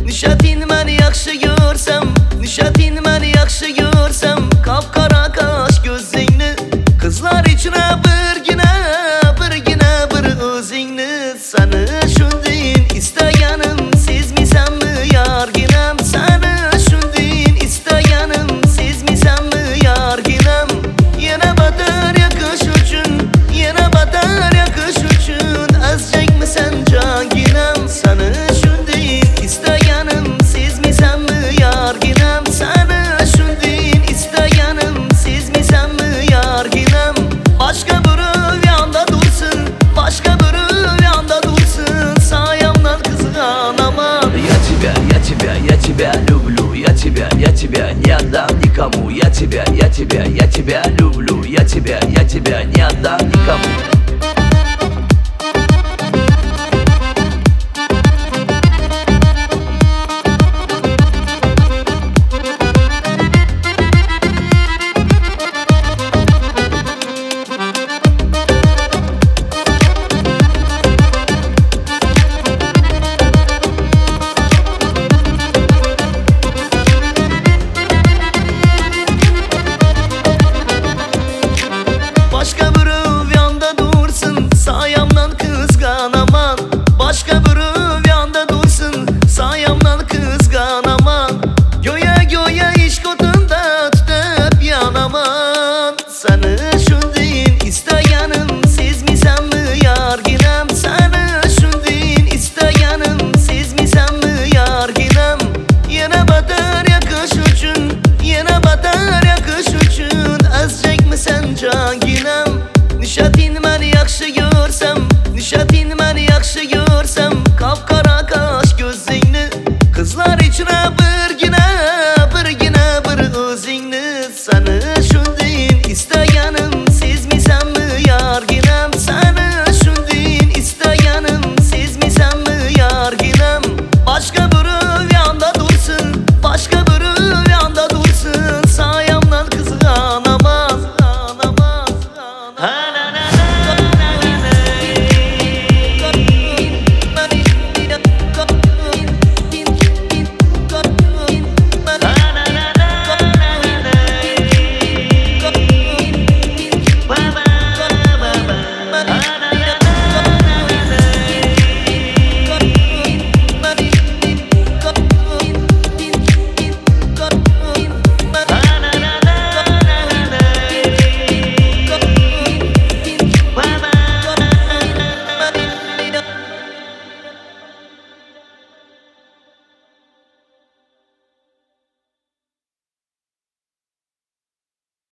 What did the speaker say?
Nishatin meni yaxshi ko'rsam, nishatin meni yaxshi ko'rsam, qop-qora qosh ko'zingni, qizlar ichra birgina bir o'zingni. Sani shundin istaganim, sezmisanmi yorginam? Sani shundin istaganim, sezmisanmi yorginam? Yana batar yoqish uchun, yana batar yoqish uchun azjakmisan jonginam? Sani shundin istaganim, sezmisanmi yorginam? Sani shundin istaganim, sezmisanmi yorginam? Boshqa bir yonda dursin, boshqa bir yonda dursin, soyamdan qizg'anaman. Я тебя люблю, я тебя не отдам никому. Я тебя люблю, я тебя не отдам никому.